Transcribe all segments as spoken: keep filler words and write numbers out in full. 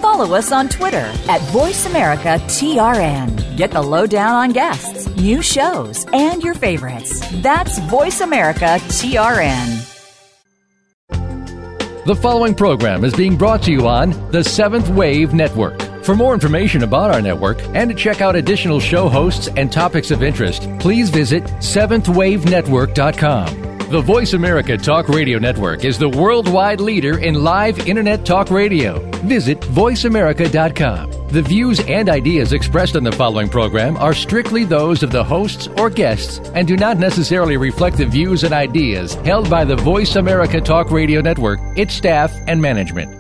follow us on Twitter at Voice America T R N. Get the lowdown on guests, new shows, and your favorites. That's Voice America T R N. The following program is being brought to you on the Seventh Wave Network. For more information about our network and to check out additional show hosts and topics of interest, please visit seventh wave network dot com. The Voice America Talk Radio Network is the worldwide leader in live Internet talk radio. Visit voice america dot com. The views and ideas expressed on the following program are strictly those of the hosts or guests and do not necessarily reflect the views and ideas held by the Voice America Talk Radio Network, its staff, and management.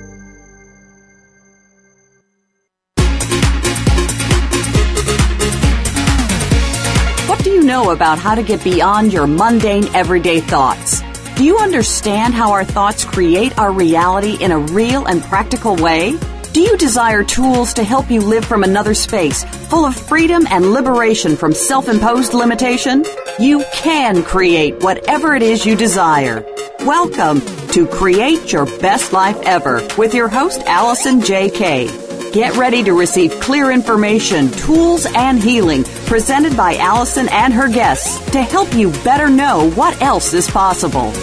What do you know about how to get beyond your mundane, everyday thoughts? Do you understand how our thoughts create our reality in a real and practical way? Do you desire tools to help you live from another space, full of freedom and liberation from self-imposed limitation? You can create whatever it is you desire. Welcome to Create Your Best Life Ever with your host, Allison J. Kay. Get ready to receive clear information, tools, and healing presented by Allison and her guests to help you better know what else is possible.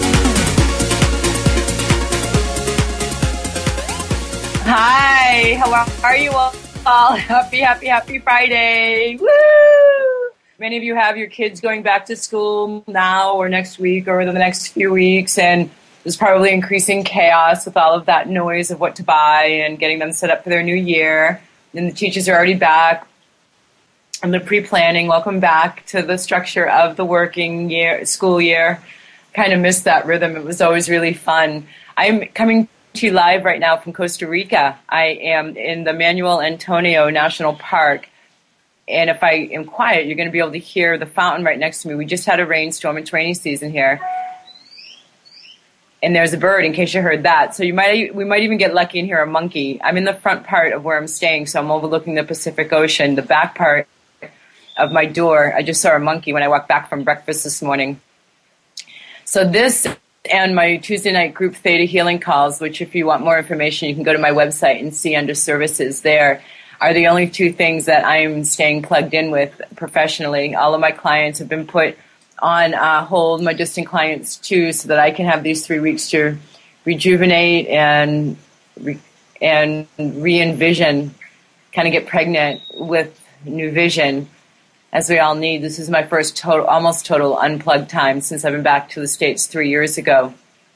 Hi, how are you all? Happy, happy, happy Friday. Woo! Many of you have your kids going back to school now or next week or within the next few weeks, and there's probably increasing chaos with all of that noise of what to buy and getting them set up for their new year. And the teachers are already back and the pre-planning. Welcome back to the structure of the working year, school year. Kind of missed that rhythm. It was always really fun. I'm coming to you live right now from Costa Rica. I am in the Manuel Antonio National Park. And if I am quiet, you're going to be able to hear the fountain right next to me. We just had a rainstorm. It's rainy season here. And there's a bird, in case you heard that. So you might, we might even get lucky and hear a monkey. I'm in the front part of where I'm staying, so I'm overlooking the Pacific Ocean. The back part of my door, I just saw a monkey when I walked back from breakfast this morning. So this and my Tuesday night group Theta Healing calls, which if you want more information, you can go to my website and see under services there, are the only two things that I'm staying plugged in with professionally. All of my clients have been put on uh, hold, my distant clients too, so that I can have these three weeks to rejuvenate and re- and re-envision, kind of get pregnant with new vision, as we all need. This is my first total, almost total unplugged time since I've been back to the States three years ago.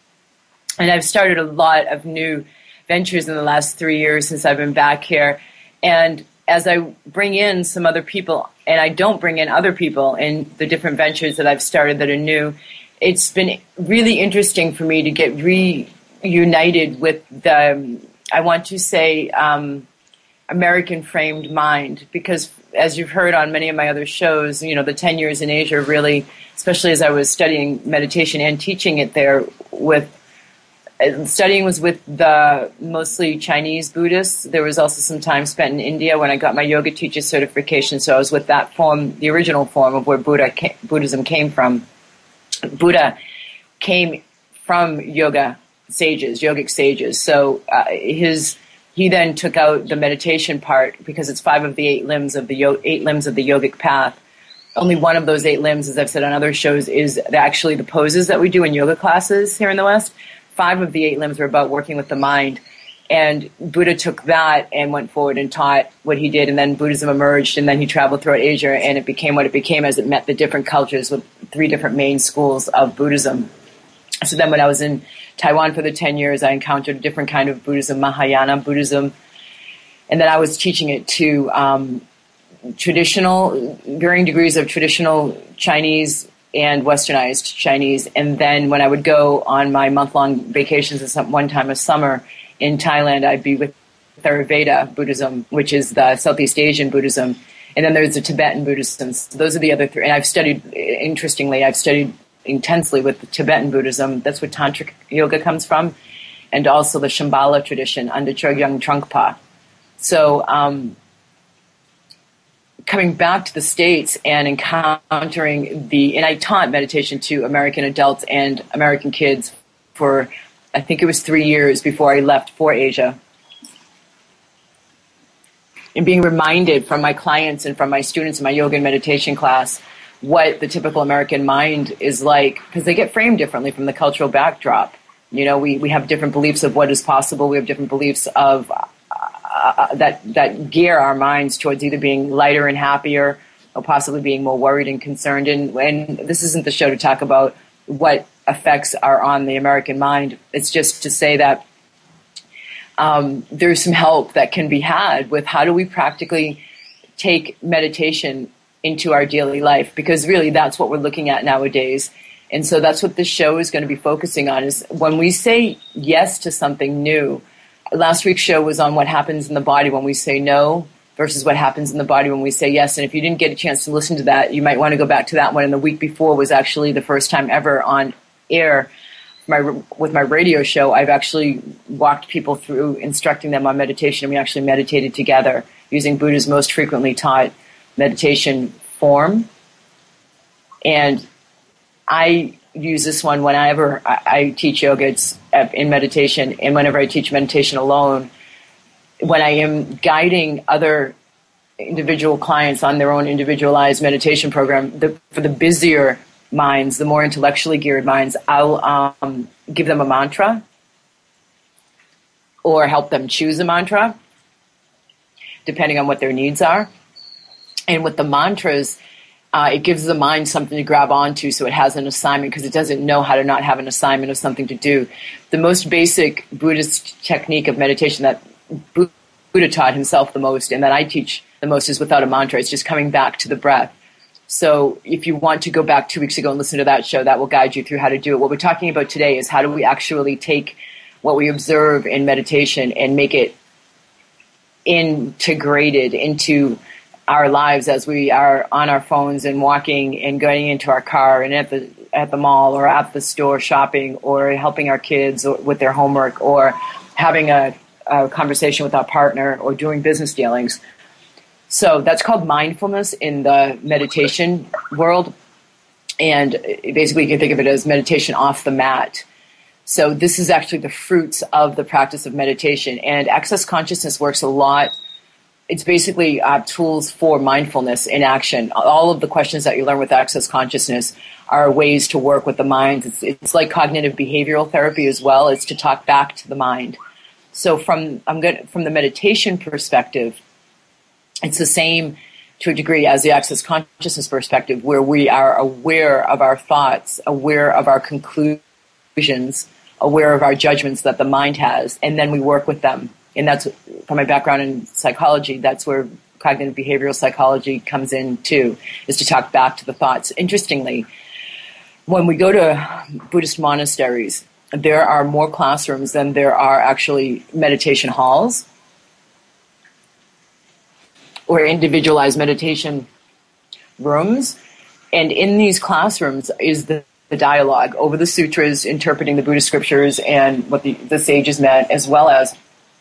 And I've started a lot of new ventures in the last three years since I've been back here. And as I bring in some other people, and I don't bring in other people in the different ventures that I've started that are new, it's been really interesting for me to get reunited with the, I want to say, um, American-framed mind. Because as you've heard on many of my other shows, you know, the ten years in Asia really, especially as I was studying meditation and teaching it there with, studying was with the mostly Chinese Buddhists. There was also some time spent in India when I got my yoga teacher certification. So I was with that form, the original form of where Buddha came, Buddhism came from. Buddha came from yoga sages, yogic sages. So uh, his he then took out the meditation part because it's five of the eight limbs of the yo- eight limbs of the yogic path. Only one of those eight limbs, as I've said on other shows, is actually the poses that we do in yoga classes here in the West. Five of the eight limbs are about working with the mind. And Buddha took that and went forward and taught what he did. And then Buddhism emerged, and then he traveled throughout Asia, and it became what it became as it met the different cultures with three different main schools of Buddhism. So then when I was in Taiwan for the ten years, I encountered a different kind of Buddhism, Mahayana Buddhism. And then I was teaching it to um, traditional, varying degrees of traditional Chinese and westernized Chinese. And then when I would go on my month-long vacations at some, one time of summer in Thailand, I'd be with Theravada Buddhism, which is the Southeast Asian Buddhism. And then there's the Tibetan Buddhism. So those are the other three. And I've studied, interestingly, I've studied intensely with the Tibetan Buddhism. That's where Tantric yoga comes from. And also the Shambhala tradition under Chogyam Trungpa. So, um, coming back to the States and encountering the, and I taught meditation to American adults and American kids for, I think it was three years before I left for Asia. and being reminded from my clients and from my students in my yoga and meditation class what the typical American mind is like, because they get framed differently from the cultural backdrop. You know, we, we have different beliefs of what is possible. We have different beliefs of uh, that that gear our minds towards either being lighter and happier or possibly being more worried and concerned. And, and this isn't the show to talk about what effects are on the American mind. It's just to say that um, there's some help that can be had with how do we practically take meditation into our daily life, because really that's what we're looking at nowadays. And so that's what this show is going to be focusing on, is when we say yes to something new. Last week's show was on what happens in the body when we say no versus what happens in the body when we say yes. And if you didn't get a chance to listen to that, you might want to go back to that one. And the week before was actually the first time ever on air my, with my radio show. I've actually walked people through instructing them on meditation. We actually meditated together using Buddha's most frequently taught meditation form. And I use this one whenever I, I teach yoga. It's in meditation, and whenever I teach meditation alone, when I am guiding other individual clients on their own individualized meditation program, the, for the busier minds, the more intellectually geared minds, I'll um, give them a mantra or help them choose a mantra, depending on what their needs are. And with the mantras, uh, it gives the mind something to grab onto, so it has an assignment, because it doesn't know how to not have an assignment of something to do. The most basic Buddhist technique of meditation that Buddha taught himself the most, and that I teach the most, is without a mantra. It's just coming back to the breath. So if you want to go back two weeks ago and listen to that show, that will guide you through how to do it. What we're talking about today is how do we actually take what we observe in meditation and make it integrated into our lives as we are on our phones and walking and going into our car and at the at the mall or at the store shopping, or helping our kids or, with their homework, or having a, a conversation with our partner, or doing business dealings. So that's called mindfulness in the meditation world. And basically you can think of it as meditation off the mat. So this is actually the fruits of the practice of meditation. And Access Consciousness works a lot. It's basically uh, tools for mindfulness in action. All of the questions that you learn with Access Consciousness are ways to work with the mind. It's, it's like cognitive behavioral therapy as well. It's to talk back to the mind. So from I'm good, from the meditation perspective, it's the same to a degree as the Access Consciousness perspective, where we are aware of our thoughts, aware of our conclusions, aware of our judgments that the mind has, and then we work with them. And that's, from my background in psychology, that's where cognitive behavioral psychology comes in too, is to talk back to the thoughts. Interestingly, when we go to Buddhist monasteries, there are more classrooms than there are actually meditation halls or individualized meditation rooms. And in these classrooms is the, the dialogue over the sutras, interpreting the Buddhist scriptures and what the, the sages meant, as well as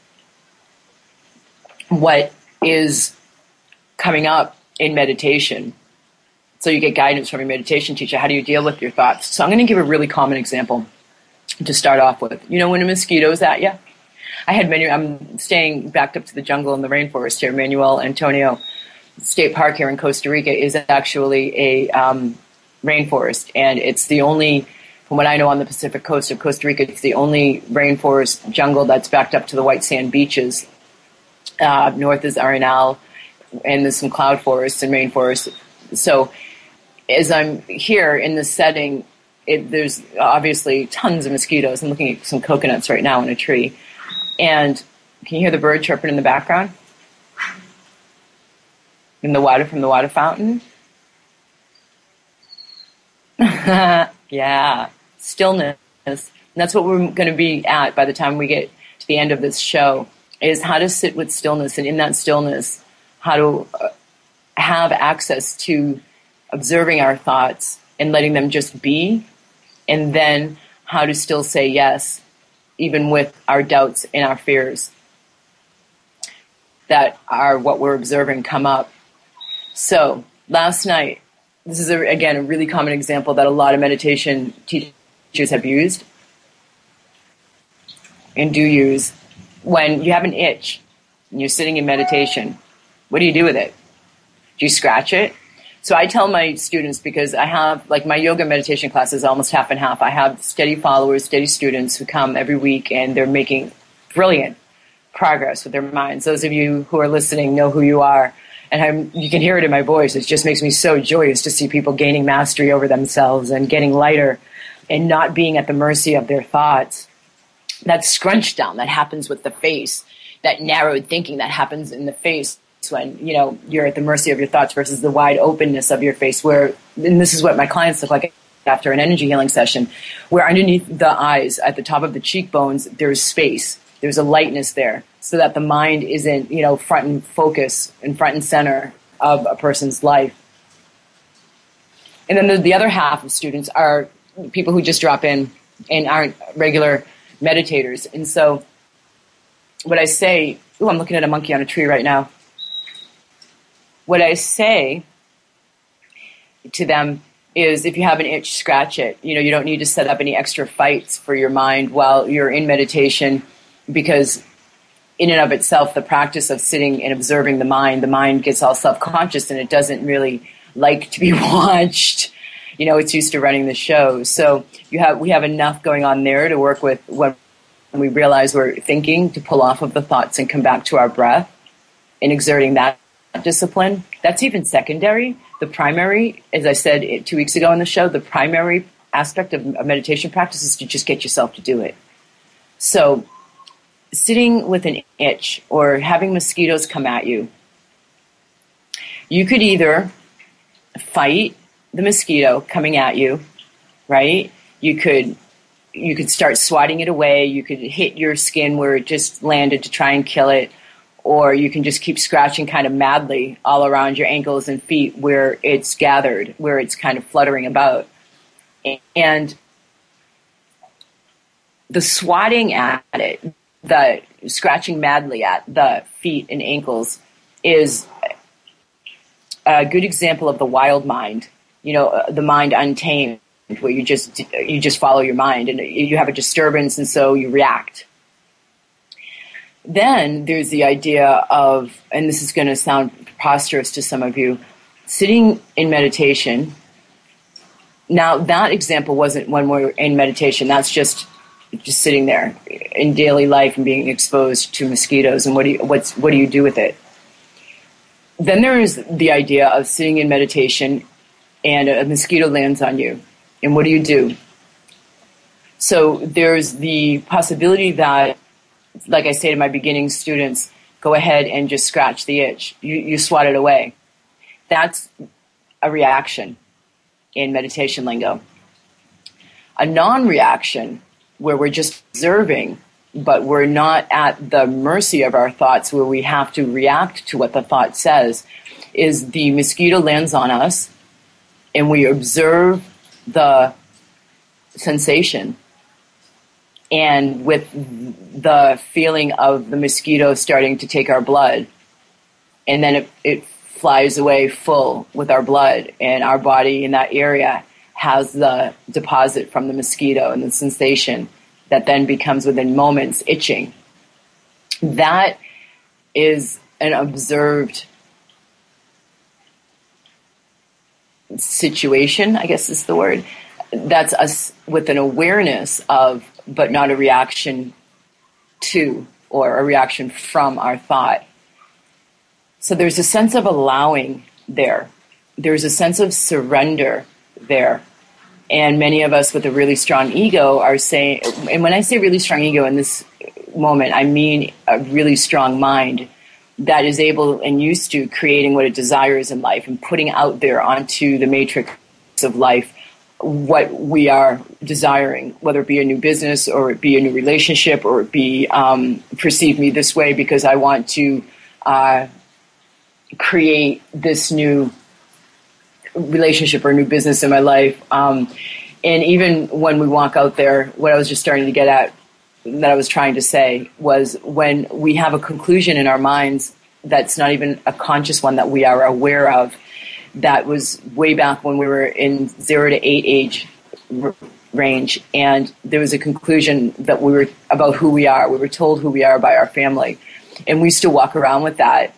what is coming up in meditation. So you get guidance from your meditation teacher. How do you deal with your thoughts? So I'm going to give a really common example to start off with. You know, when a mosquito's at you, I had many, I'm staying backed up to the jungle in the rainforest here. Manuel Antonio State Park here in Costa Rica is actually a um, rainforest. And it's the only, from what I know on the Pacific coast of Costa Rica, it's the only rainforest jungle that's backed up to the white sand beaches. Uh, up north is Arenal, and there's some cloud forests and rainforests. So as I'm here in this setting, it, there's obviously tons of mosquitoes. I'm looking at some coconuts right now in a tree. And can you hear the bird chirping in the background? In the water from the water fountain? Yeah, stillness. And that's what we're going to be at by the time we get to the end of this show, is how to sit with stillness, and in that stillness, how to uh, have access to observing our thoughts and letting them just be, and then how to still say yes, even with our doubts and our fears that are what we're observing come up. So last night, this is, a, again, a really common example that a lot of meditation teachers have used and do use. When you have an itch and you're sitting in meditation What do you do with it? Do you scratch it? So I tell my students, because I have, like, my yoga meditation class is almost half and half. I have steady followers, steady students who come every week, and they're making brilliant progress with their minds. Those of you who are listening know who you are. And I'm, you can hear it in my voice. It just makes me so joyous to see people gaining mastery over themselves and getting lighter and not being at the mercy of their thoughts. That scrunch down that happens with the face, that narrowed thinking that happens in the face when, you know, you're at the mercy of your thoughts versus the wide openness of your face, where, and this is what my clients look like after an energy healing session, where underneath the eyes, at the top of the cheekbones, there's space. There's a lightness there, so that the mind isn't, you know, front and focus and front and center of a person's life. And then the, the other half of students are people who just drop in and aren't regular meditators. And so what I say, ooh, I'm looking at a monkey on a tree right now. What I say to them is, if you have an itch, scratch it. You know, you don't need to set up any extra fights for your mind while you're in meditation, because in and of itself, the practice of sitting and observing the mind, the mind gets all self-conscious and it doesn't really like to be watched. You know, it's used to running the show. So you have we have enough going on there to work with when we realize we're thinking, to pull off of the thoughts and come back to our breath and exerting that discipline. That's even secondary. The primary, as I said two weeks ago on the show, the primary aspect of a meditation practice is to just get yourself to do it. So sitting with an itch or having mosquitoes come at you, you could either fight the mosquito coming at you, right? You could you could start swatting it away. You could hit your skin where it just landed to try and kill it. Or you can just keep scratching kind of madly all around your ankles and feet where it's gathered, where it's kind of fluttering about. And the swatting at it, the scratching madly at the feet and ankles, is a good example of the wild mind, you know, the mind untamed, where you just you just follow your mind and you have a disturbance and so you react. Then there's the idea of, and this is going to sound preposterous to some of you, sitting in meditation. Now, that example wasn't when we're in meditation. That's just just sitting there in daily life and being exposed to mosquitoes. And what do you, what's, what do you do with it? Then there is the idea of sitting in meditation and a mosquito lands on you. And what do you do? So there's the possibility that, like I say to my beginning students, go ahead and just scratch the itch. You, you swat it away. That's a reaction in meditation lingo. A non-reaction, where we're just observing, but we're not at the mercy of our thoughts, where we have to react to what the thought says, is the mosquito lands on us and we observe the sensation. And with the feeling of the mosquito starting to take our blood, and then it, it flies away full with our blood, and our body in that area has the deposit from the mosquito and the sensation that then becomes within moments itching. That is an observed situation, I guess is the word. That's us with an awareness of, but not a reaction to or a reaction from our thought. So there's a sense of allowing there. There's a sense of surrender there. And many of us with a really strong ego are saying, and when I say really strong ego in this moment, I mean a really strong mind that is able and used to creating what it desires in life and putting out there onto the matrix of life what we are desiring, whether it be a new business or it be a new relationship or it be um, perceive me this way because I want to uh, create this new relationship or new business in my life. Um, and even when we walk out there, what I was just starting to get at, that I was trying to say, was when we have a conclusion in our minds that's not even a conscious one that we are aware of, that was way back when we were in zero to eight age r- range. And there was a conclusion that we were about who we are. We were told who we are by our family. And we still walk around with that.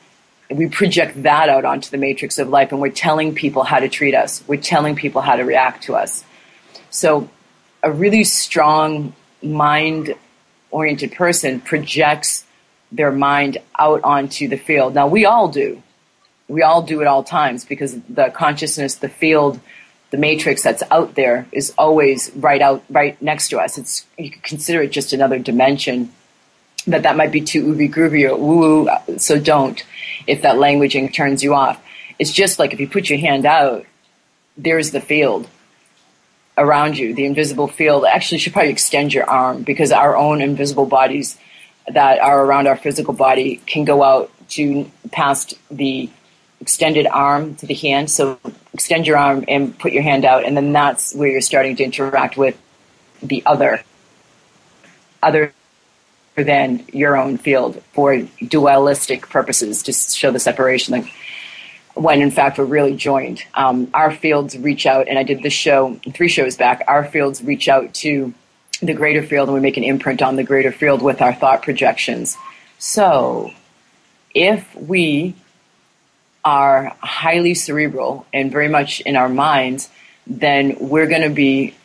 we project that out onto the matrix of life, and we're telling people how to treat us. We're telling people how to react to us. So a really strong mind-oriented person projects their mind out onto the field. Now, we all do. We all do at all times, because the consciousness, the field, the matrix that's out there is always right out, right next to us. It's, you could consider it just another dimension. But that might be too ooby groovy or woo woo, so don't, if that languaging turns you off. It's just like if you put your hand out, there's the field around you, the invisible field. Actually, you should probably extend your arm, because our own invisible bodies that are around our physical body can go out to past the extended arm to the hand. So extend your arm and put your hand out, and then that's where you're starting to interact with the other, other than your own field, for dualistic purposes, to show the separation, like when in fact we're really joined. Um, our fields reach out, and I did this show three shows back, our fields reach out to the greater field, and we make an imprint on the greater field with our thought projections. So if we are highly cerebral and very much in our minds, then we're going to be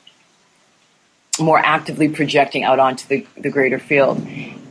more actively projecting out onto the, the greater field.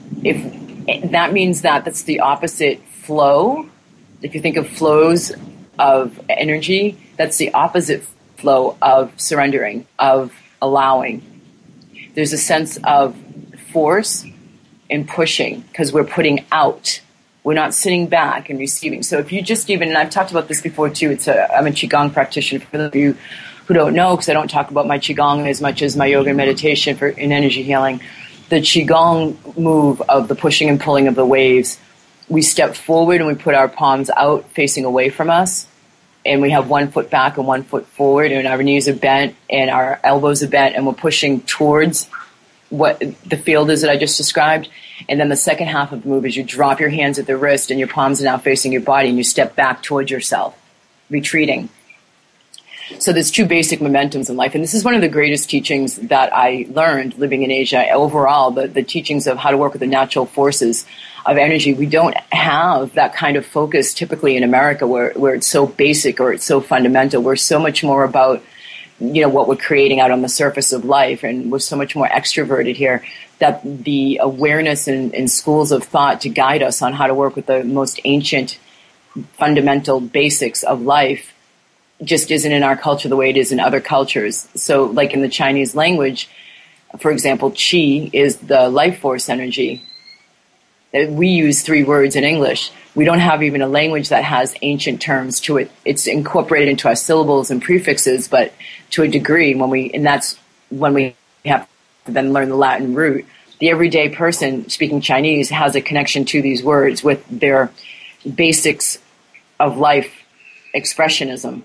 If that means that that's the opposite flow, if you think of flows of energy, that's the opposite flow of surrendering, of allowing. There's a sense of force and pushing, because we're putting out. We're not sitting back and receiving. So if you just even, and I've talked about this before too, it's a, I'm a Qigong practitioner, for those of you who don't know, because I don't talk about my Qigong as much as my yoga and meditation for in energy healing. The Qigong move of the pushing and pulling of the waves, we step forward and we put our palms out facing away from us, and we have one foot back and one foot forward, and our knees are bent and our elbows are bent, and we're pushing towards what the field is that I just described. And then the second half of the move is you drop your hands at the wrist and your palms are now facing your body, and you step back towards yourself, retreating. So there's two basic momentums in life, and this is one of the greatest teachings that I learned living in Asia. Overall, the, the teachings of how to work with the natural forces of energy. We don't have that kind of focus typically in America, where, where it's so basic or it's so fundamental. We're so much more about, you know, what we're creating out on the surface of life, and we're so much more extroverted here, that the awareness in, in schools of thought to guide us on how to work with the most ancient fundamental basics of life just isn't in our culture the way it is in other cultures. So like in the Chinese language, for example, qi is the life force energy. We use three words in English. We don't have even a language that has ancient terms to it. It's incorporated into our syllables and prefixes, but to a degree, when we, and that's when we have to then learn the Latin root. The everyday person speaking Chinese has a connection to these words with their basics of life expressionism.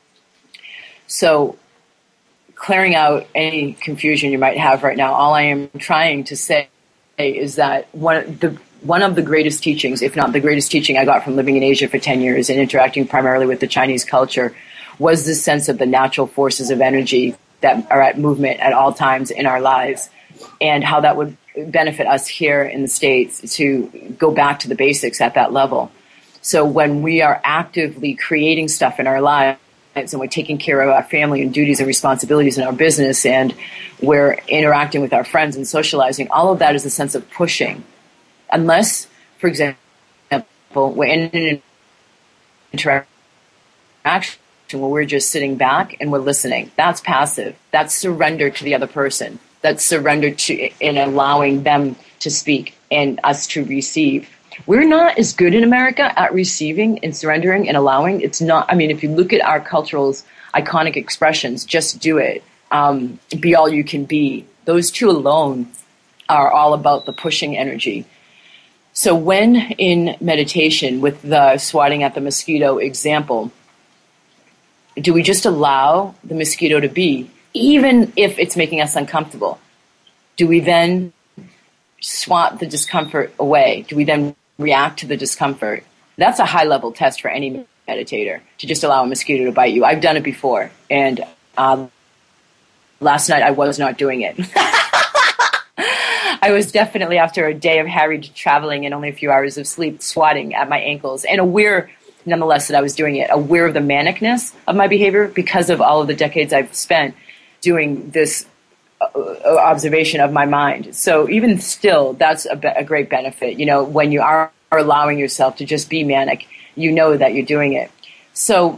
So clearing out any confusion you might have right now, all I am trying to say is that one, the, one of the greatest teachings, if not the greatest teaching I got from living in Asia for ten years and interacting primarily with the Chinese culture, was this sense of the natural forces of energy that are at movement at all times in our lives, and how that would benefit us here in the States to go back to the basics at that level. So when we are actively creating stuff in our lives, and we're taking care of our family and duties and responsibilities in our business, and we're interacting with our friends and socializing, all of that is a sense of pushing. Unless, for example, we're in an interaction where we're just sitting back and we're listening. That's passive. That's surrender to the other person. That's surrender to in allowing them to speak and us to receive. We're not as good in America at receiving and surrendering and allowing. It's not, I mean, if you look at our cultural's iconic expressions, just do it, um, be all you can be, those two alone are all about the pushing energy. So when in meditation, with the swatting at the mosquito example, do we just allow the mosquito to be, even if it's making us uncomfortable? Do we then swat the discomfort away? Do we then react to the discomfort? That's a high-level test for any meditator, to just allow a mosquito to bite you. I've done it before, and um, last night I was not doing it. I was definitely, after a day of harried traveling and only a few hours of sleep, swatting at my ankles and aware, nonetheless, that I was doing it, aware of the manicness of my behavior because of all of the decades I've spent doing this uh, observation of my mind. So even still, that's a, be- a great benefit. You know, when you are, are allowing yourself to just be manic, you know that you're doing it. So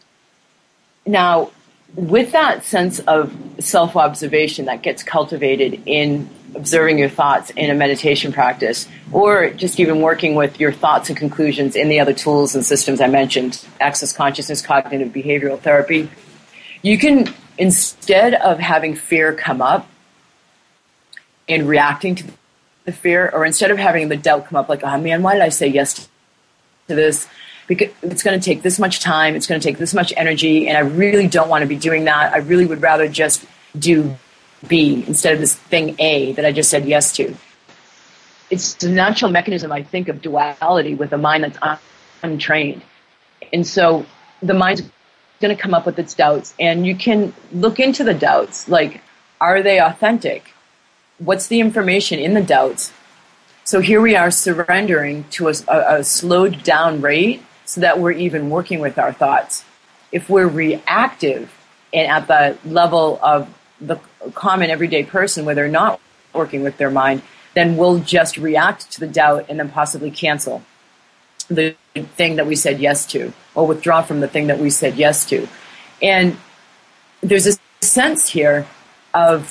now, with that sense of self-observation that gets cultivated in observing your thoughts in a meditation practice, or just even working with your thoughts and conclusions in the other tools and systems I mentioned, access consciousness, cognitive behavioral therapy, you can, instead of having fear come up and reacting to the fear, or instead of having the doubt come up like, oh man, why did I say yes to this? Because it's going to take this much time, it's going to take this much energy, and I really don't want to be doing that. I really would rather just do B instead of this thing A that I just said yes to. It's the natural mechanism, I think, of duality with a mind that's un- untrained. And so the mind's going to come up with its doubts, and you can look into the doubts. Like, are they authentic? What's the information in the doubts? So here we are surrendering to a, a, a slowed down rate so that we're even working with our thoughts. If we're reactive and at the level of the common everyday person where they're not working with their mind, then we'll just react to the doubt and then possibly cancel the thing that we said yes to, or withdraw from the thing that we said yes to. And there's a sense here of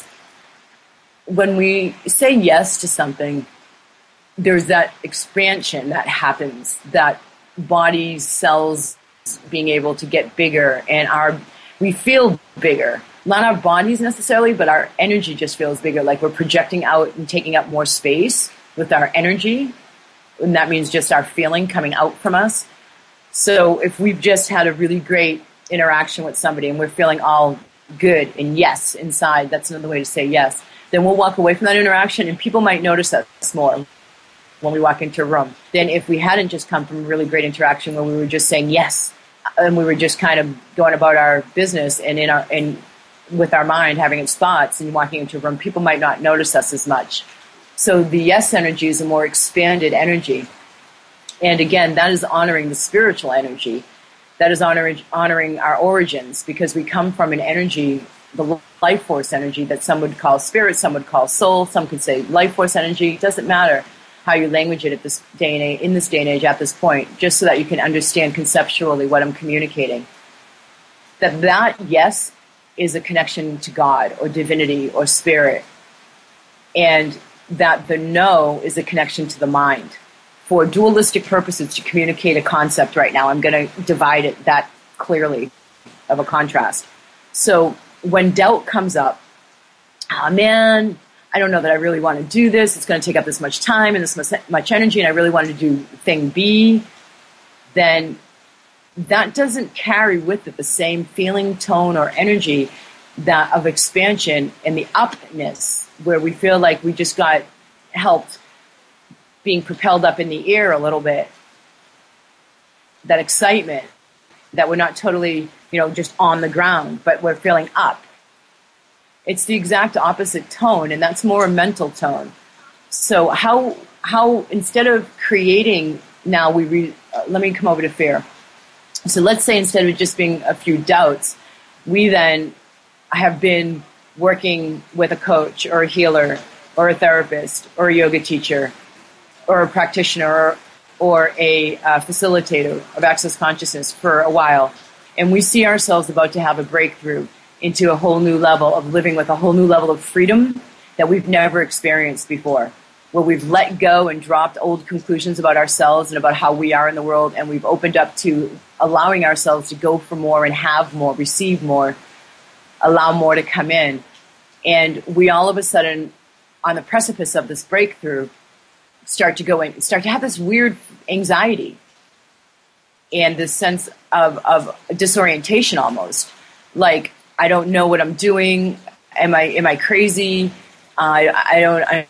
when we say yes to something, there's that expansion that happens, that body cells being able to get bigger, and our we feel bigger. Not our bodies necessarily, but our energy just feels bigger, like we're projecting out and taking up more space with our energy, and that means just our feeling coming out from us. So if we've just had a really great interaction with somebody and we're feeling all good and yes inside, that's another way to say yes, then we'll walk away from that interaction and people might notice us more when we walk into a room than if we hadn't just come from a really great interaction where we were just saying yes and we were just kind of going about our business and in our and with our mind having its thoughts and walking into a room, people might not notice us as much. So the yes energy is a more expanded energy. And again, that is honoring the spiritual energy. That is honoring, honoring our origins, because we come from an energy, the life force energy that some would call spirit, some would call soul, some could say life force energy. It doesn't matter how you language it at this day and age, in this day and age at this point, just so that you can understand conceptually what I'm communicating. That that yes is a connection to God or divinity or spirit, and that the no is a connection to the mind. For dualistic purposes, to communicate a concept right now, I'm going to divide it that clearly of a contrast. So when doubt comes up, oh man, I don't know that I really want to do this. It's going to take up this much time and this much energy, and I really wanted to do thing B, then that doesn't carry with it the same feeling, tone, or energy that of expansion and the upness, where we feel like we just got helped being propelled up in the air a little bit. That excitement that we're not totally, you know, just on the ground, but we're feeling up. It's the exact opposite tone, and that's more a mental tone. So how how instead of creating, now we re, uh, let me come over to fear. So let's say instead of just being a few doubts, we then have been working with a coach or a healer or a therapist or a yoga teacher or a practitioner or, or a uh, facilitator of access consciousness for a while, and we see ourselves about to have a breakthrough into a whole new level of living with a whole new level of freedom that we've never experienced before, where we've let go and dropped old conclusions about ourselves and about how we are in the world, and we've opened up to allowing ourselves to go for more and have more, receive more, allow more to come in. And we all of a sudden, on the precipice of this breakthrough, start to go in, start to have this weird anxiety and this sense of, of disorientation almost. Like, I don't know what I'm doing. Am I am I crazy? Uh, I, I don't I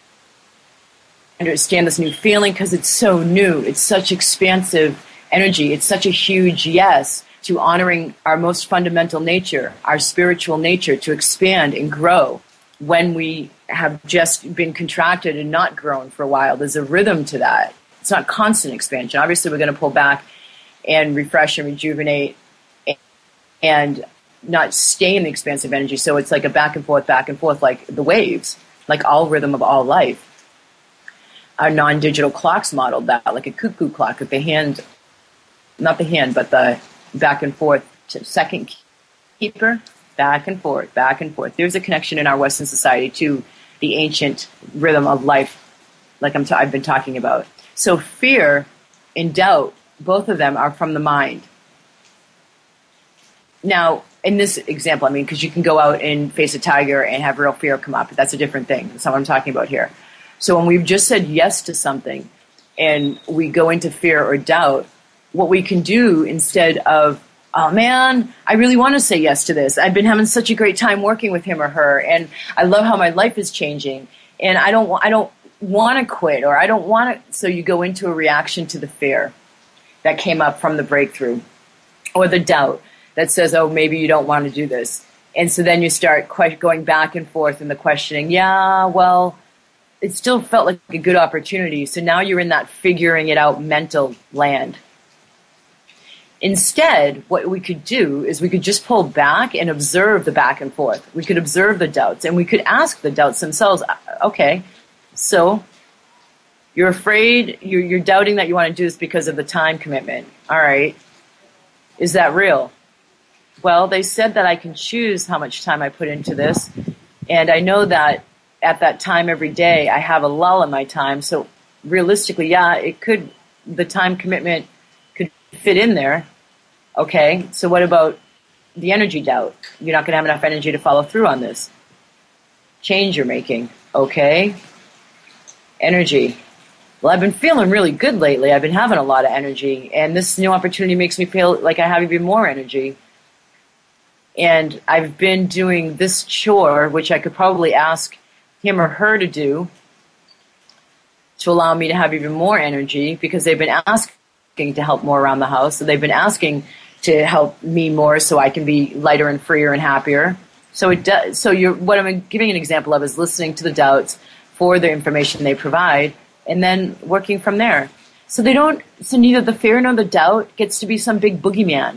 understand this new feeling because it's so new. It's such expansive energy. It's such a huge yes to honoring our most fundamental nature, our spiritual nature, to expand and grow when we have just been contracted and not grown for a while. There's a rhythm to that. It's not constant expansion. Obviously, we're going to pull back and refresh and rejuvenate and not stay in the expansive energy. So it's like a back and forth, back and forth, like the waves, like all rhythm of all life. Our non-digital clocks modeled that, like a cuckoo clock with the hand, not the hand, but the back and forth to second keeper, back and forth, back and forth. There's a connection in our Western society to the ancient rhythm of life, like I'm t- I've been talking about. So fear and doubt, both of them are from the mind. Now, in this example, I mean, because you can go out and face a tiger and have real fear come up, but that's a different thing. That's not what I'm talking about here. So when we've just said yes to something and we go into fear or doubt, what we can do instead of, oh man, I really want to say yes to this. I've been having such a great time working with him or her, and I love how my life is changing, and I don't, I don't want to quit, or I don't want to. So you go into a reaction to the fear that came up from the breakthrough, or the doubt that says, oh, maybe you don't want to do this. And so then you start que- going back and forth in the questioning. Yeah, well, it still felt like a good opportunity. So now you're in that figuring it out mental land. Instead, what we could do is we could just pull back and observe the back and forth. We could observe the doubts, and we could ask the doubts themselves, okay, so you're afraid, you're, you're doubting that you want to do this because of the time commitment. All right. Is that real? Well, they said that I can choose how much time I put into this, and I know that at that time every day I have a lull in my time, so realistically, yeah, it could, the time commitment could fit in there. Okay, so what about the energy doubt? You're not going to have enough energy to follow through on this. Change you're making. Okay. Energy. Well, I've been feeling really good lately. I've been having a lot of energy, and this new opportunity makes me feel like I have even more energy. And I've been doing this chore, which I could probably ask him or her to do to allow me to have even more energy, because they've been asking to help more around the house. So they've been asking to help me more so I can be lighter and freer and happier. So it does. So you're, what I'm giving an example of is listening to the doubts for the information they provide, and then working from there. So they don't. So neither the fear nor the doubt gets to be some big boogeyman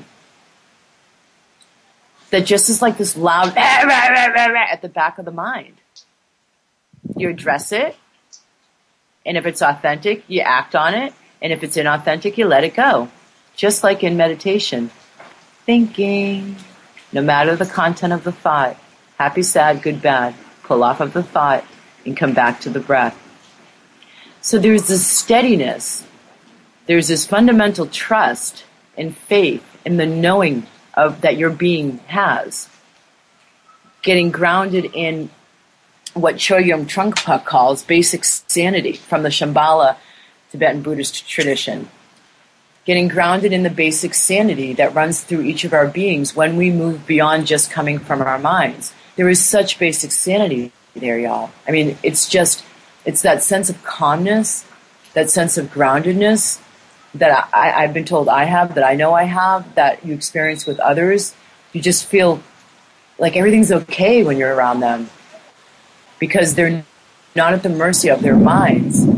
that just is like this loud at the back of the mind. You address it, and if it's authentic, you act on it, and if it's inauthentic, you let it go. Just like in meditation, thinking, no matter the content of the thought, happy, sad, good, bad, pull off of the thought and come back to the breath. So there's this steadiness, there's this fundamental trust and faith in the knowing of that your being has. Getting grounded in what Chogyam Trungpa calls basic sanity from the Shambhala Tibetan Buddhist tradition. Getting grounded in the basic sanity that runs through each of our beings when we move beyond just coming from our minds. There is such basic sanity there, y'all. I mean, it's just, it's that sense of calmness, that sense of groundedness that I, I've been told I have, that I know I have, that you experience with others. You just feel like everything's okay when you're around them because they're not at the mercy of their minds.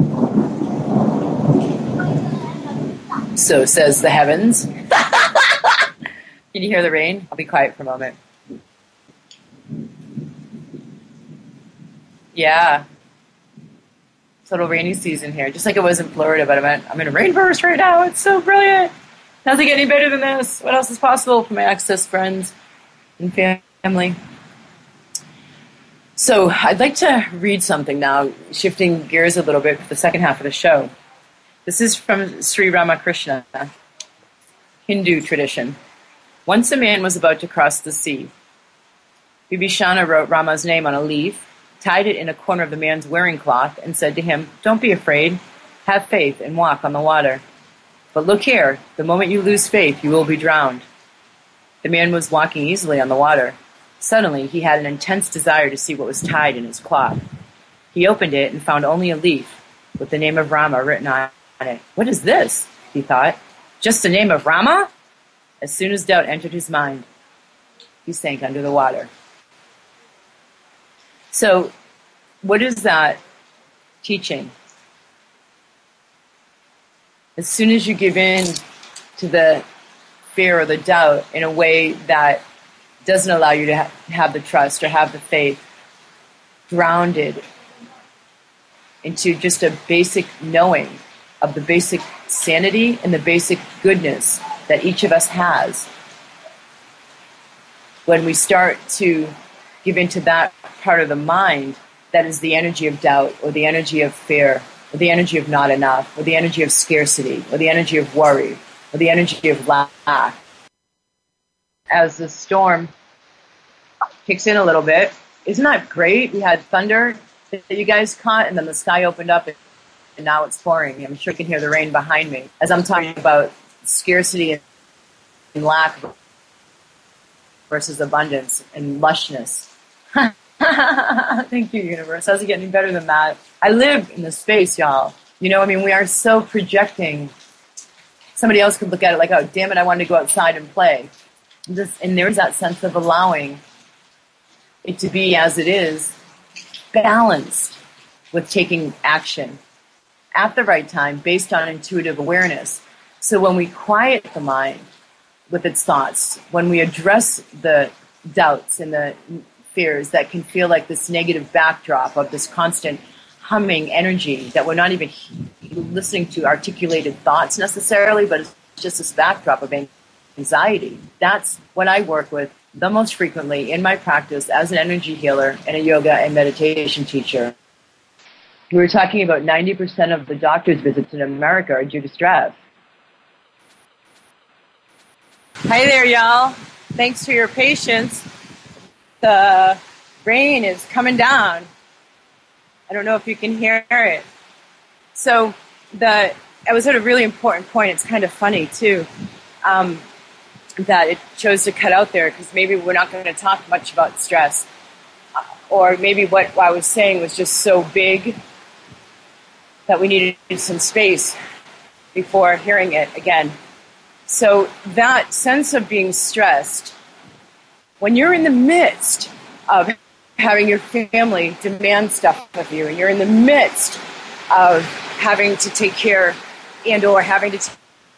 So says the heavens. Can you hear the rain? I'll be quiet for a moment. Yeah. Total rainy season here, just like it was in Florida, but I'm, at, I'm in a rainforest right now. It's so brilliant. Doesn't get any better than this. What else is possible for my Access friends and family? So I'd like to read something now, shifting gears a little bit for the second half of the show. This is from Sri Ramakrishna, Hindu tradition. Once a man was about to cross the sea. Vibhishana wrote Rama's name on a leaf, tied it in a corner of the man's wearing cloth, and said to him, "Don't be afraid. Have faith and walk on the water. But look here, the moment you lose faith, you will be drowned." The man was walking easily on the water. Suddenly, he had an intense desire to see what was tied in his cloth. He opened it and found only a leaf with the name of Rama written on it. "What is this?" he thought. "Just the name of Rama?" As soon as doubt entered his mind, he sank under the water. So what is that teaching? As soon as you give in to the fear or the doubt in a way that doesn't allow you to ha- have the trust or have the faith grounded into just a basic knowing of the basic sanity and the basic goodness that each of us has, when we start to give into that part of the mind that is the energy of doubt or the energy of fear or the energy of not enough or the energy of scarcity or the energy of worry or the energy of lack. As the storm kicks in a little bit, isn't that great? We had thunder that you guys caught, and then the sky opened up, and now it's pouring. I'm sure you can hear the rain behind me as I'm talking about scarcity and lack versus abundance and lushness. Thank you, universe. How's it getting better than that? I live in this space, y'all. You know, I mean, we are so projecting. Somebody else could look at it like, oh, damn it, I wanted to go outside and play. This, and there's that sense of allowing it to be as it is, balanced with taking action at the right time based on intuitive awareness. So when we quiet the mind with its thoughts, when we address the doubts and the fears that can feel like this negative backdrop of this constant humming energy that we're not even listening to articulated thoughts necessarily, but it's just this backdrop of anxiety. That's what I work with the most frequently in my practice as an energy healer and a yoga and meditation teacher. We were talking about ninety percent of the doctor's visits in America are due to stress. Hi there, y'all. Thanks for your patience. The rain is coming down. I don't know if you can hear it. So the I was at a really important point. It's kind of funny, too, um, that it chose to cut out there, because maybe we're not going to talk much about stress. Or maybe what, what I was saying was just so big that we needed some space before hearing it again. So that sense of being stressed, when you're in the midst of having your family demand stuff of you, and you're in the midst of having to take care and or having to t-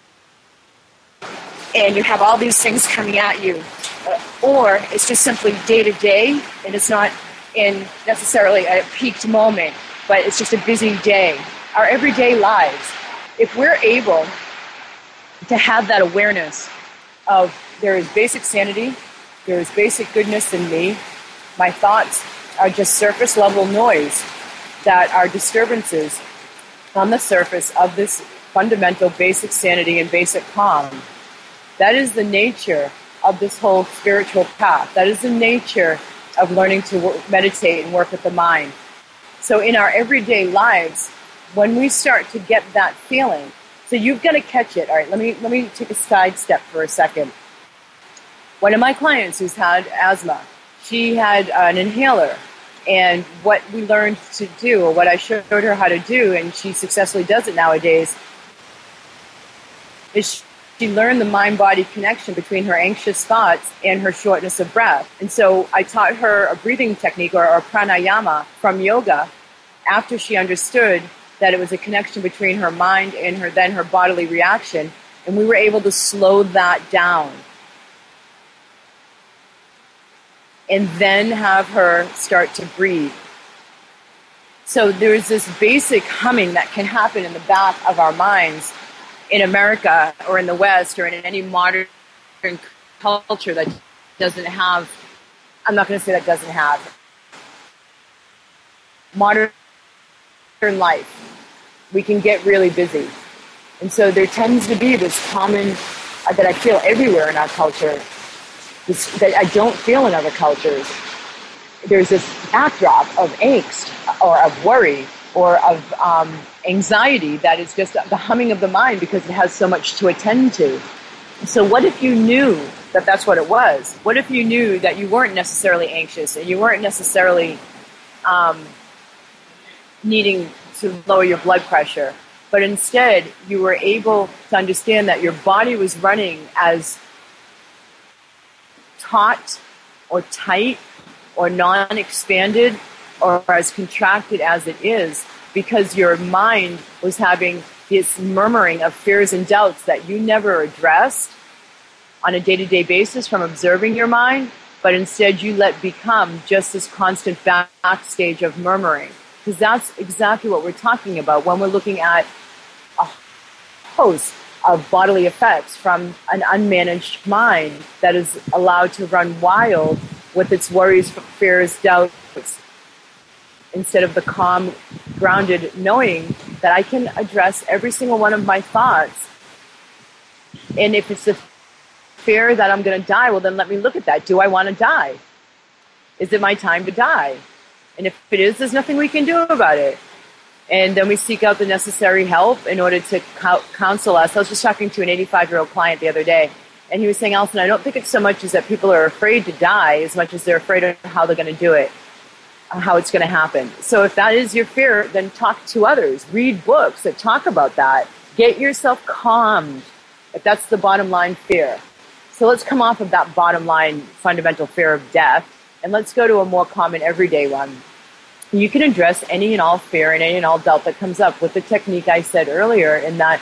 and you have all these things coming at you, uh, or it's just simply day to day, and it's not in necessarily a peaked moment, but it's just a busy day. Our everyday lives, if we're able to have that awareness of there is basic sanity, there is basic goodness in me, my thoughts are just surface level noise that are disturbances on the surface of this fundamental basic sanity and basic calm. That is the nature of this whole spiritual path. That is the nature of learning to work, meditate and work with the mind. So in our everyday lives, when we start to get that feeling, so you've got to catch it. All right, let me let me take a side step for a second. One of my clients who's had asthma, she had an inhaler, and what we learned to do, or what I showed her how to do, and she successfully does it nowadays, is she learned the mind-body connection between her anxious thoughts and her shortness of breath. And so I taught her a breathing technique, or, or pranayama from yoga, after she understood that it was a connection between her mind and her then her bodily reaction, and we were able to slow that down. And then have her start to breathe. So there's this basic humming that can happen in the back of our minds in America or in the West or in any modern culture that doesn't have, I'm not going to say that doesn't have, modern life. We can get really busy. And so there tends to be this common, uh, that I feel everywhere in our culture, this, that I don't feel in other cultures. There's this backdrop of angst or of worry or of um, anxiety that is just the humming of the mind because it has so much to attend to. So what if you knew that that's what it was? What if you knew that you weren't necessarily anxious and you weren't necessarily um, needing to lower your blood pressure, but instead you were able to understand that your body was running as taut or tight or non-expanded or as contracted as it is because your mind was having this murmuring of fears and doubts that you never addressed on a day-to-day basis from observing your mind, but instead you let become just this constant backstage of murmuring. Because that's exactly what we're talking about when we're looking at a host of bodily effects from an unmanaged mind that is allowed to run wild with its worries, fears, doubts, instead of the calm, grounded knowing that I can address every single one of my thoughts. And if it's a fear that I'm going to die, well, then let me look at that. Do I want to die? Is it my time to die? And if it is, there's nothing we can do about it. And then we seek out the necessary help in order to counsel us. I was just talking to an eighty-five-year-old client the other day, and he was saying, Alison, I don't think it's so much as that people are afraid to die as much as they're afraid of how they're going to do it, how it's going to happen. So if that is your fear, then talk to others. Read books that talk about that. Get yourself calmed if that's the bottom line fear. So let's come off of that bottom line fundamental fear of death, and let's go to a more common everyday one. You can address any and all fear and any and all doubt that comes up with the technique I said earlier, in that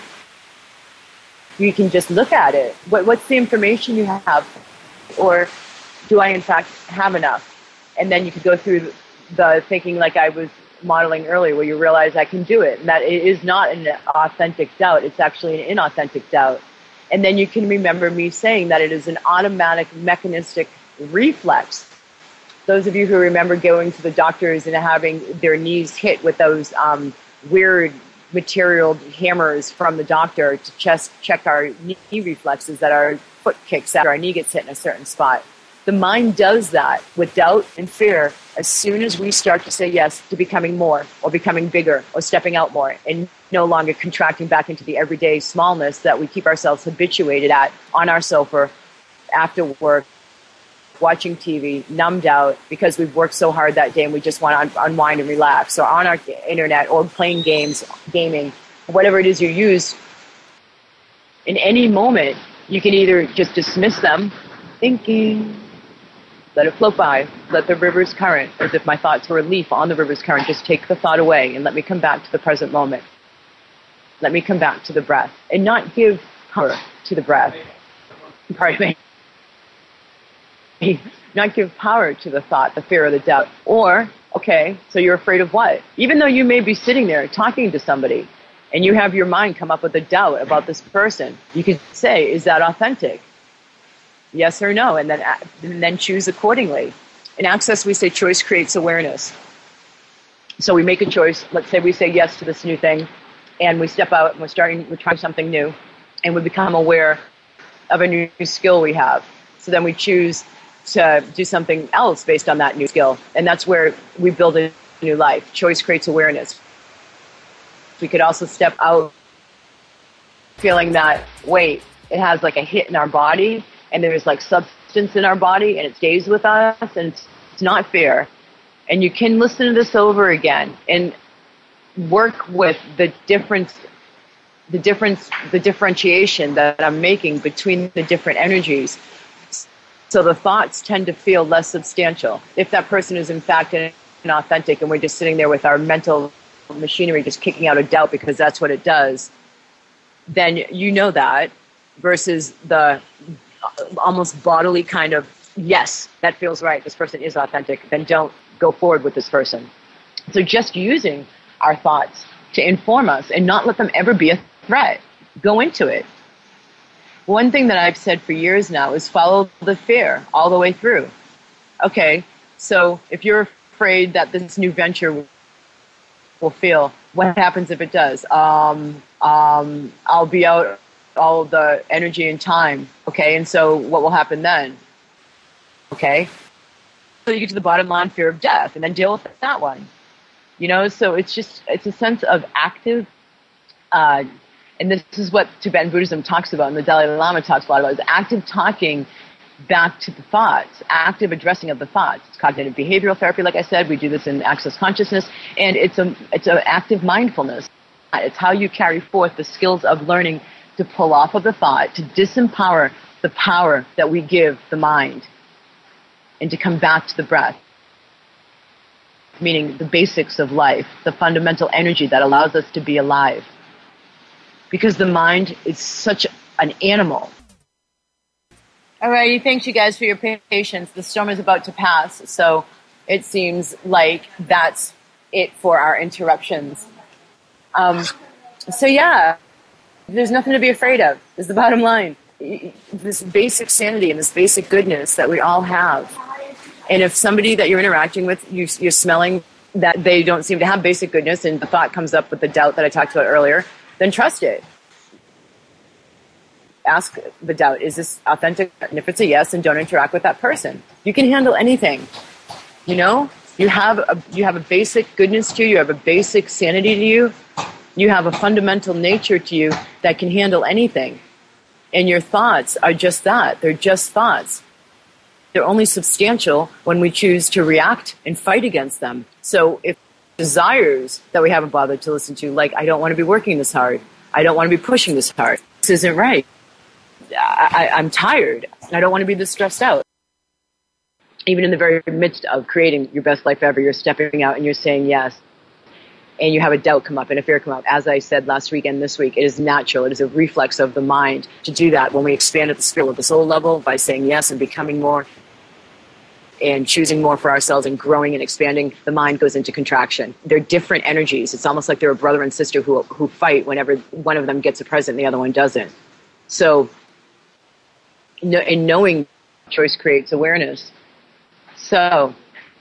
you can just look at it. What, what's the information you have? Or do I, in fact, have enough? And then you could go through the thinking like I was modeling earlier, where you realize I can do it, and that it is not an authentic doubt. It's actually an inauthentic doubt. And then you can remember me saying that it is an automatic mechanistic reflex. Those of you who remember going to the doctors and having their knees hit with those um, weird material hammers from the doctor to just check our knee reflexes, that our foot kicks after our knee gets hit in a certain spot. The mind does that with doubt and fear as soon as we start to say yes to becoming more or becoming bigger or stepping out more and no longer contracting back into the everyday smallness that we keep ourselves habituated at on our sofa after work, watching T V, numbed out because we've worked so hard that day and we just want to un- unwind and relax, or on our internet, or playing games, gaming, whatever it is you use. In any moment, you can either just dismiss them, thinking, let it float by, let the river's current, as if my thoughts were a leaf on the river's current, just take the thought away and let me come back to the present moment. Let me come back to the breath and not give power to the breath. Pardon me. Not give power to the thought, the fear, or the doubt. Or, okay, so you're afraid of what? Even though you may be sitting there talking to somebody and you have your mind come up with a doubt about this person, you could say, is that authentic? Yes or no, and then and then choose accordingly. In Access, we say choice creates awareness. So we make a choice. Let's say we say yes to this new thing, and we step out and we're starting, we're trying something new, and we become aware of a new skill we have. So then we choose to do something else based on that new skill. And that's where we build a new life. Choice creates awareness. We could also step out feeling that, wait, it has like a hit in our body, and there's like substance in our body, and it stays with us, and it's, it's not fear. And you can listen to this over again and work with the difference, the difference, the differentiation that I'm making between the different energies. So the thoughts tend to feel less substantial. If that person is in fact inauthentic and we're just sitting there with our mental machinery just kicking out a doubt because that's what it does, then you know that, versus the almost bodily kind of, yes, that feels right, this person is authentic, then don't go forward with this person. So just using our thoughts to inform us and not let them ever be a threat. Go into it. One thing that I've said for years now is follow the fear all the way through. Okay, so if you're afraid that this new venture will fail, what happens if it does? Um, um, I'll be out all the energy and time. Okay, and so what will happen then? Okay, so you get to the bottom line, fear of death, and then deal with that one. You know, so it's just, it's a sense of active, uh, and this is what Tibetan Buddhism talks about, and the Dalai Lama talks a lot about, is active talking back to the thoughts, active addressing of the thoughts. It's cognitive behavioral therapy, like I said. We do this in Access Consciousness, and it's a it's an active mindfulness. It's how you carry forth the skills of learning to pull off of the thought, to disempower the power that we give the mind, and to come back to the breath. meaning the basics of life, the fundamental energy that allows us to be alive. Because the mind is such an animal. All right, thanks you guys for your patience. The storm is about to pass, so it seems like that's it for our interruptions. Um, so yeah, there's nothing to be afraid of, is the bottom line. This basic sanity and this basic goodness that we all have. And if somebody that you're interacting with, you, you're smelling that they don't seem to have basic goodness, and the thought comes up with the doubt that I talked about earlier, then trust it. Ask the doubt, is this authentic? And if it's a yes, then don't interact with that person. You can handle anything. You know, you have a, you have a basic goodness to you, you have a basic sanity to you, you have a fundamental nature to you that can handle anything. And your thoughts are just that. They're just thoughts. They're only substantial when we choose to react and fight against them. So if desires that we haven't bothered to listen to, like, I don't want to be working this hard, I don't want to be pushing this hard, this isn't right, I, I, I'm tired, and I don't want to be this stressed out. Even in the very midst of creating your best life ever, you're stepping out and you're saying yes, and you have a doubt come up and a fear come up. As I said last week and this week, it is natural. It is a reflex of the mind to do that when we expand at the spirit, at the soul level, by saying yes and becoming more and choosing more for ourselves and growing and expanding. The mind goes into contraction. They're different energies. It's almost like they're a brother and sister who who fight whenever one of them gets a present and the other one doesn't. So in knowing, choice creates awareness. So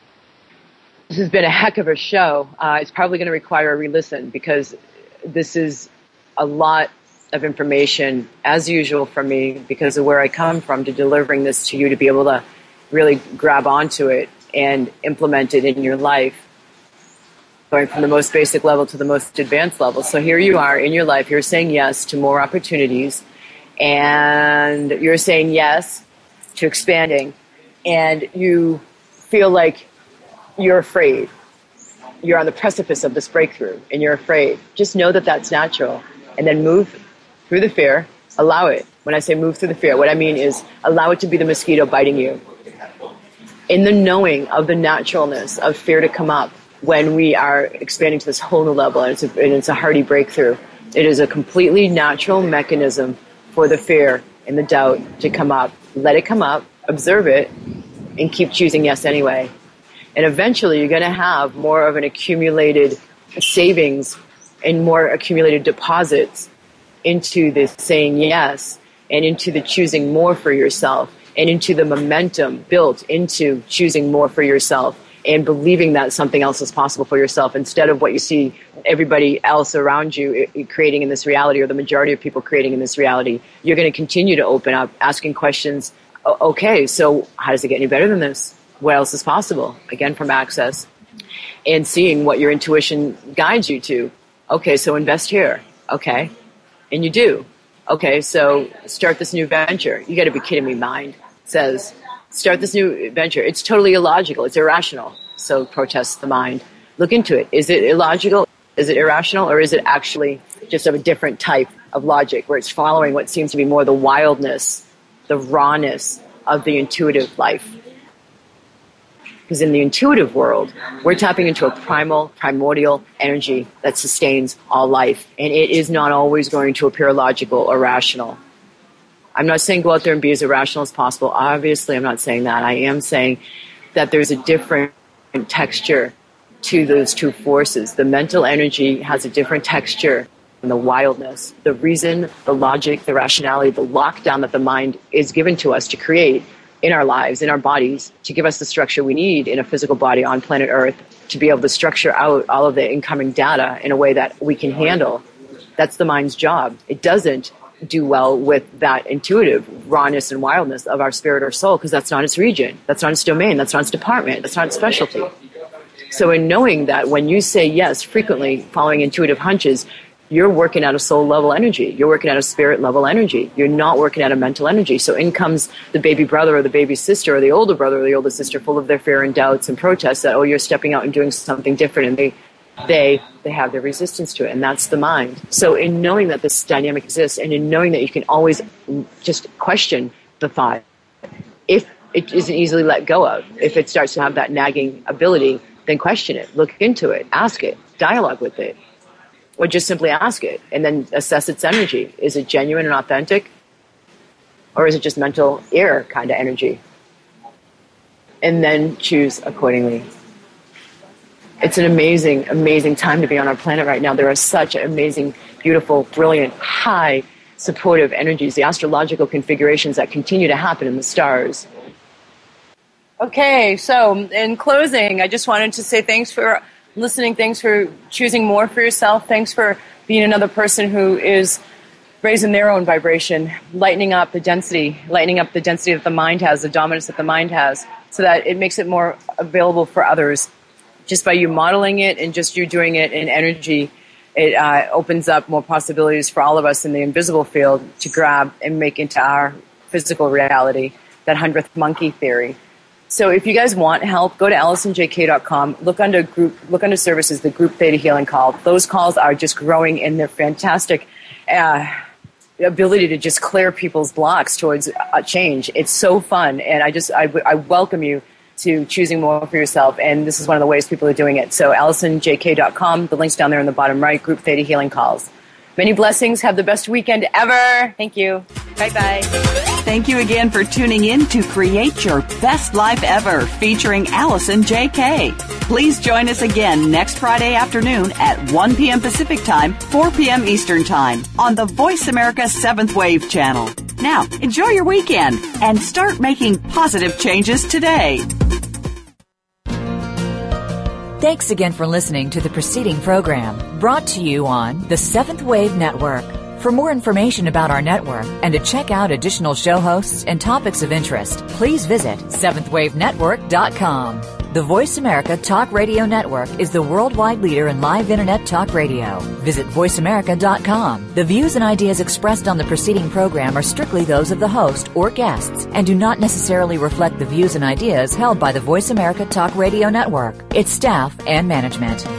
this has been a heck of a show. Uh, it's probably going to require a re-listen because this is a lot of information, as usual for me, because of where I come from, to delivering this to you to be able to really grab onto it and implement it in your life, going from the most basic level to the most advanced level. So here you are in your life, you're saying yes to more opportunities, and you're saying yes to expanding, and you feel like you're afraid. You're on the precipice of this breakthrough, and you're afraid. Just know that that's natural, and then move through the fear. Allow it. When I say move through the fear, what I mean is allow it to be the mosquito biting you. In the knowing of the naturalness of fear to come up when we are expanding to this whole new level, and it's a, and it's a hearty breakthrough. It is a completely natural mechanism for the fear and the doubt to come up. Let it come up, observe it, and keep choosing yes anyway. And eventually you're going to have more of an accumulated savings and more accumulated deposits into this saying yes and into the choosing more for yourself and into the momentum built into choosing more for yourself and believing that something else is possible for yourself instead of what you see everybody else around you creating in this reality, or the majority of people creating in this reality. You're going to continue to open up, asking questions. Okay, so how does it get any better than this? What else is possible? Again, from access and seeing what your intuition guides you to. Okay, so invest here. Okay, and you do. Okay, so start this new venture. You got to be kidding me, mind says. Start this new venture. It's totally illogical. It's irrational. So protests the mind. Look into it. Is it illogical? Is it irrational? Or is it actually just of a different type of logic where it's following what seems to be more the wildness, the rawness of the intuitive life? Because in the intuitive world, we're tapping into a primal, primordial energy that sustains all life. And it is not always going to appear logical or rational. I'm not saying go out there and be as irrational as possible. Obviously, I'm not saying that. I am saying that there's a different texture to those two forces. The mental energy has a different texture than the wildness. The reason, the logic, the rationality, the lockdown that the mind is given to us to create in our lives, in our bodies, to give us the structure we need in a physical body on planet Earth, to be able to structure out all of the incoming data in a way that we can handle. That's the mind's job. It doesn't do well with that intuitive rawness and wildness of our spirit or soul, because that's not its region, that's not its domain, that's not its department, that's not its specialty. So in knowing that when you say yes frequently, following intuitive hunches, you're working at a soul level energy, you're working at a spirit level energy, you're not working at a mental energy. So in comes the baby brother or the baby sister or the older brother or the older sister full of their fear and doubts and protests that, oh, you're stepping out and doing something different, and they They they have their resistance to it, and that's the mind. So in knowing that this dynamic exists, and in knowing that you can always just question the thought, if it isn't easily let go of, if it starts to have that nagging ability, then question it, look into it, ask it, dialogue with it, or just simply ask it and then assess its energy. Is it genuine and authentic? Or is it just mental error kind of energy? And then choose accordingly. It's an amazing, amazing time to be on our planet right now. There are such amazing, beautiful, brilliant, high, supportive energies, the astrological configurations that continue to happen in the stars. Okay, so in closing, I just wanted to say thanks for listening, thanks for choosing more for yourself, thanks for being another person who is raising their own vibration, lightening up the density, lightening up the density that the mind has, the dominance that the mind has, so that it makes it more available for others. Just by you modeling it and just you doing it in energy, it uh, opens up more possibilities for all of us in the invisible field to grab and make into our physical reality, that hundredth monkey theory. So if you guys want help, go to allison j k dot com, look under group, look under services, the Group Theta Healing Call. Those calls are just growing in their fantastic uh, ability to just clear people's blocks towards uh, change. It's so fun, and I just I, I welcome you to choosing more for yourself, and this is one of the ways people are doing it. So allison j k dot com, the link's down there in the bottom right, Group Theta Healing Calls. Many blessings. Have the best weekend ever. Thank you. Bye-bye. Thank you again for tuning in to Create Your Best Life Ever, featuring Allison J K. Please join us again next Friday afternoon at one p.m. Pacific Time, four p.m. Eastern Time on the Voice America seventh Wave channel. Now, enjoy your weekend and start making positive changes today. Thanks again for listening to the preceding program, brought to you on the Seventh Wave Network. For more information about our network and to check out additional show hosts and topics of interest, please visit seventh wave network dot com. The Voice America Talk Radio Network is the worldwide leader in live Internet talk radio. Visit voice america dot com. The views and ideas expressed on the preceding program are strictly those of the host or guests and do not necessarily reflect the views and ideas held by the Voice America Talk Radio Network, its staff, and management.